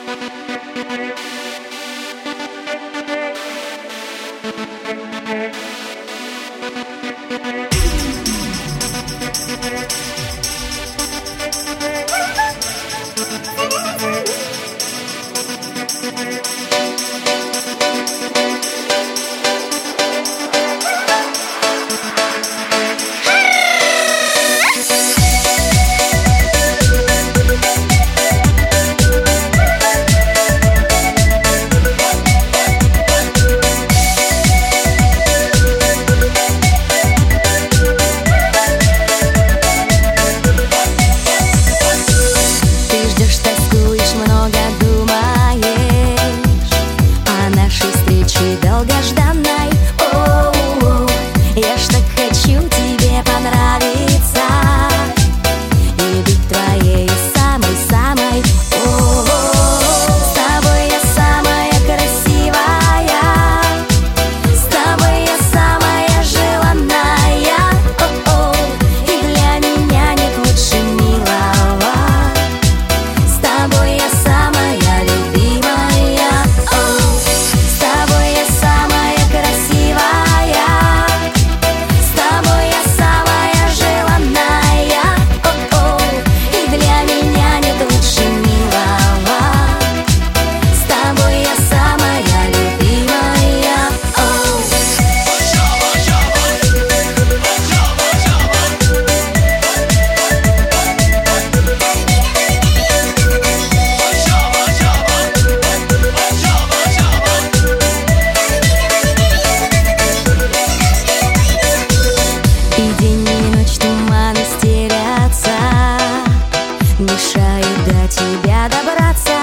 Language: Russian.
Долгожданной, оу, я ж так хочу тебе понравиться и быть твоей самой-самой, оу. С тобой я самая красивая, с тобой я самая желанная, оу, и для меня нет лучше милого. С тобой я самая любимая, оу. С тобой я самая красивая, с тобой я самая желанная, о-о, и для меня нет лучше милого. С тобой я самая любимая, о. И день, и ночь туманы стерятся, мешают до тебя добраться.